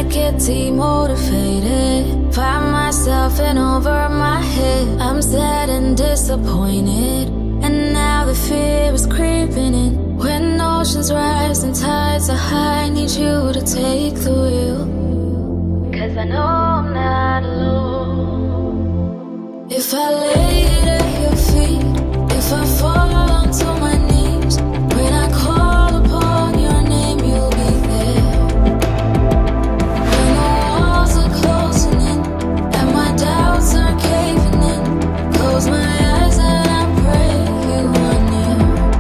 get demotivated, find myself in over my head. I'm sad and disappointed, and now the fear is creeping in. When oceans rise and tides are high, I need you to take the wheel, 'cause I know I'm not alone. If I lay it at your feet, if I fall onto my knees, when I call upon your name, you'll be there. When the walls are closing in and my doubts are caving in, close my eyes and I pray you are near.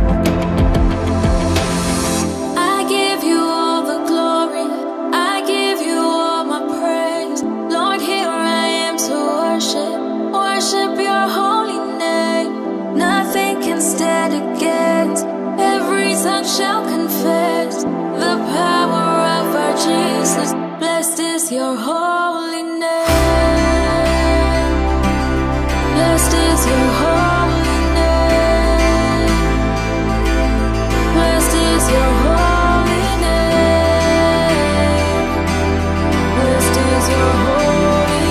I give you all the glory, I give you all my praise. Lord, here I am to worship your holy name. Nothing can stand against, every tongue shall confess the power of our Jesus. Blessed is your holy name. Blessed is your holy name. Blessed is your holy name. Blessed is your holy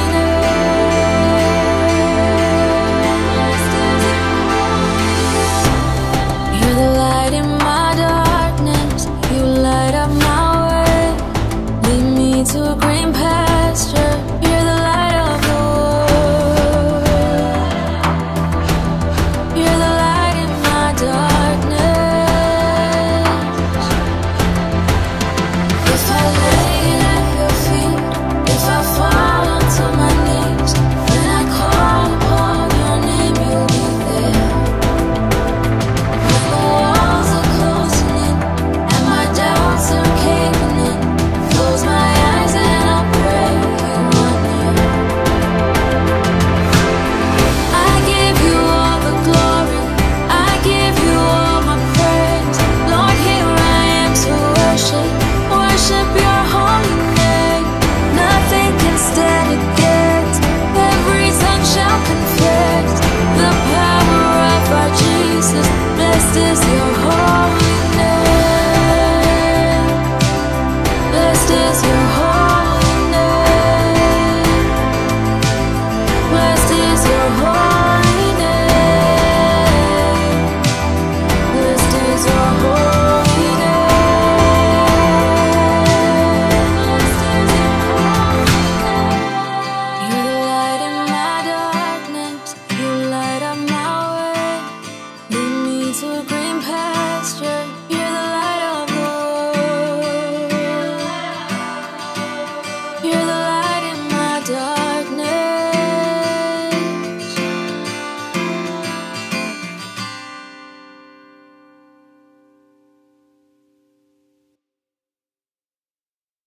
name. Blessed is your holy name. You're the light in my darkness, you light up my way. Lead me to a green pasture, you're the light of the world. You're the light in my darkness. If I lay it at your feet, if I fall onto my knees, when I call upon your name, you'll be there. When the walls are closing in and my doubts are caving in, close my eyes and I'll pray you are near. I give you all the glory, I give you all my praise. Lord, here I am to worship your holy name. Nothing can stand against, every tongue shall confess the power of our Jesus. Blessed is your holy name. Blessed is your holy name. Blessed is your holy name. Blessed is your holy name. Blessed is your holy name. You're the light in my darkness, you light up my way. Lead me to a green pasture, you're the light of the world. You're the